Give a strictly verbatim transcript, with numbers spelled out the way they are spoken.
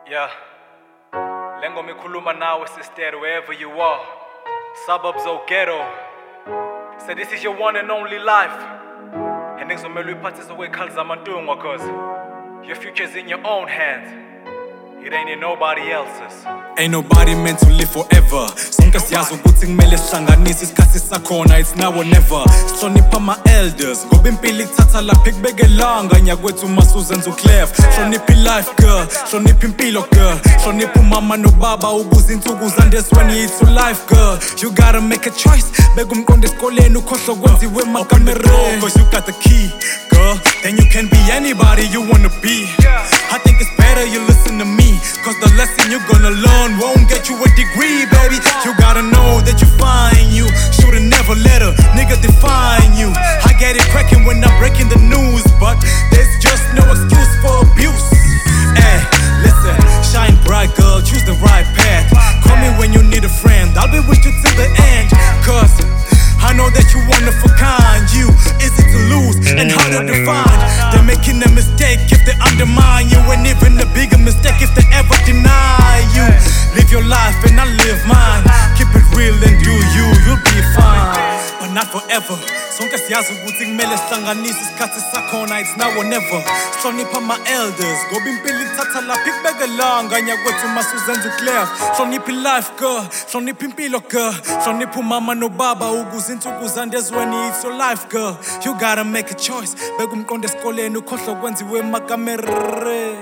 Yeah, lengo mikhuluma nawe sister wherever you are, suburbs or ghetto. So this is your one and only life. And ngizomela uyiphathise kwey'khali zamantungwa cause your future's in your own hands. It ain't in nobody else's. Ain't nobody meant to live forever. Sonke siyazi ukuthi kumele sihlanganise isikhathi sakhona, it's now or never. Hlonipha ama-elders ngoba impilo ikuthatha lapha ikubekelanga nyakwethu masuzenza uclef. Hlonipha i-life girl, hlonipha impilo girl, hlonipha umama nobaba ukuze insuku zande when you to life girl. You gotta make a choice, beka umqondo esikoleni ukhohlwa kwenziwe emakamera. Cause you got the key girl, then you can be anybody you wanna be. I think it's better you listen to me, cause the lesson you're gonna learn won't get you a degree, baby. You gotta know that you're fine. You should've never let a nigga define you. I get it cracking when I'm breaking the news, but there's just no excuse for abuse. Hey, listen, shine bright girl, choose the right path. Call me when you need a friend, I'll be with you till the end. Cause I know that you one of a kind. You easy to lose and harder to find. They're making a mistake if they undermine you, and even a bigger mistake if they ever deny you. Live your life and I live mine. Keep it real and do you, you'll be fine. But not forever. Sonke siyazi ukuthi kumele sihlanganise isikhathi sakhona, it's now or never. Hlonipha ama-elders ngoba impilo ithatha lapha ikubekelanga nyakwethu masuzenza uclef. Hlonipha i-life girl, hlonipha impilo girl, hlonipha umama nobaba ukuze insuku zande when it's your life girl. You gotta make a choice, beka umqondo esikoleni ukhohlwa kwenziwe emakamera.